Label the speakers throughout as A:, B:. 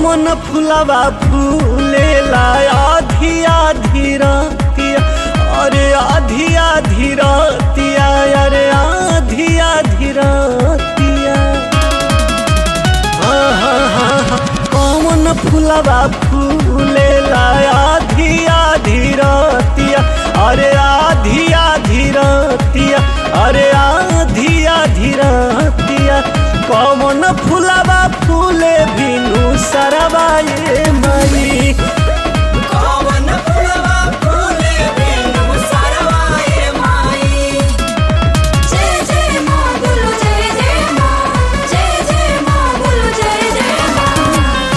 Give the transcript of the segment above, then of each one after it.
A: कौन फुलवा फूलेला आधी आधी रातिया, अरे आधी आधी रातिया, अरे आधी आधी रातिया। कौन फुलवा फूलेला आधी आधी रातिया, अरे आधी आधी रातिया, अरे आधी आधी रातिया। कौन फुलवा फूले बिनु सरवा ये माई,
B: कौन फुलवा फूले बिनु सरवा ये माई। जय जय माँ बोलो जय जय माँ, जय जय माँ बोलो जय जय माँ।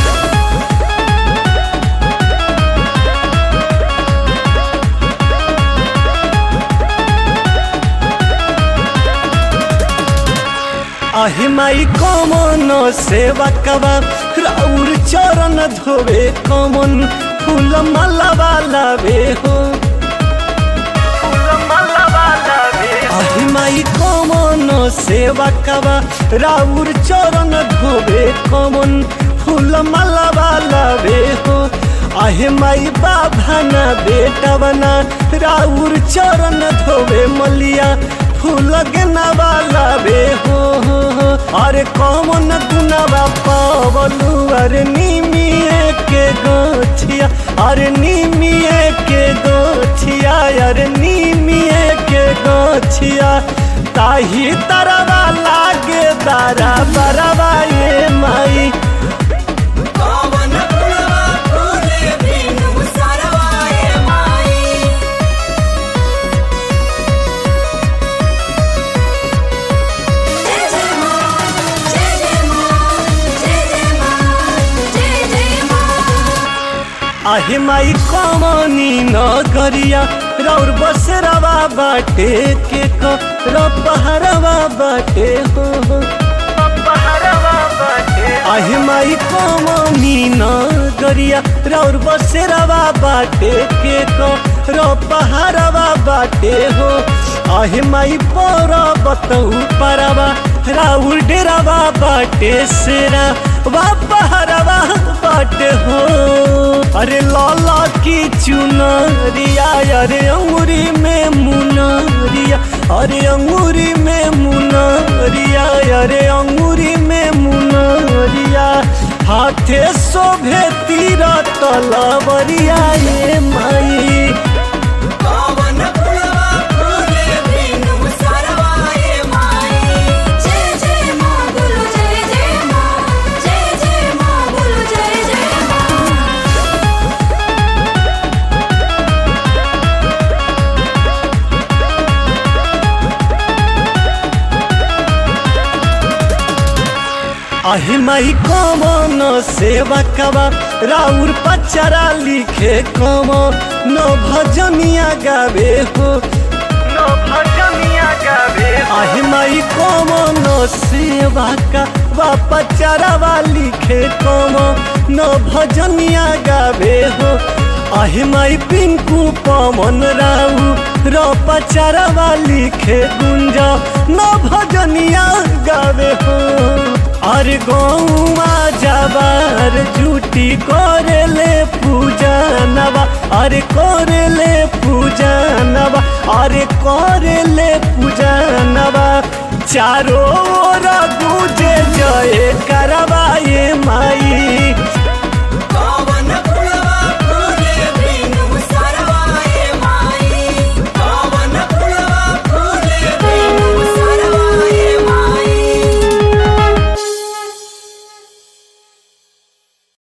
A: आहि माई कौन सेवा कबा राउर चरण धोवे, कौन फूल मालावा लावे हो, आहि माई कौन सेवा कबा राउर चरण धोवे, कौन फूल मालावा लावे हो। आहे माई बाबा ना बेटा बना राउर चरण धोवे, मलिया फूल गेनावा लावे हो। अरे कौन गुनावा पावलू, अरे निमिए के गोछिया, अरे निमिए के गोछिया, अरे निमिए के गोछिया। ताही तरवा लागे तारा बरवा ये माई,
B: कौन फुलवा फूले बिनु सरवा ये माई। जय जय माँ, जय जय माँ, जय जय माँ, जय जय माँ।
A: आहे माई कौनी नगरिया रौर बसरवा बाटे के रो पहरवा बाटे हो, आहे माई कौनी नगरिया रौर बसरवा बाटे के रो पहरवा बाटे हो। आहे माई पोरा बतऊ परवा राउर डेरावा बाटे सेरा वा पहरवा बाटे हो। अरे लाला की चुनरिया, अरे अंगूरी में मुनरिया, अरे अंगूरी में मुनरिया, अरे अंगूरी में मुनरिया। हाथे शोभे तीरा तलवरिया ये माई,
B: कौन फुलवा फूले बिनु सरवा ये माई। जय जय माँ बोलो जय जय माँ, जय जय माँ बोलो जय जय माँ।
A: आहि माई कौन सेवा कबा राउर पचरा लिखे, कौन भजनिया गावे हो, आहि माई कौन सेवा का पचरा लिखे, कौन भजनिया गावे हो। आहि माई पिंकू पवन राउ रो पचरा लिखे, गुंजा न भजनिया गावे हो। अरे गौवा जबार झूठी करेले पूजा नवा, अरे करेले पूजा नवा, अरे करेले पूजा नवा। चारों ओर गूंजे जय करवा